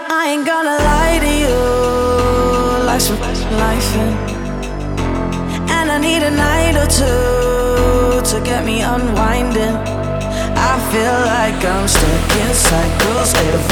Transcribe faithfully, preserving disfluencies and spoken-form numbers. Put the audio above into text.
I ain't gonna lie to you, like some life in. And I need a night or two to get me unwinding. I feel like I'm stuck in cycles every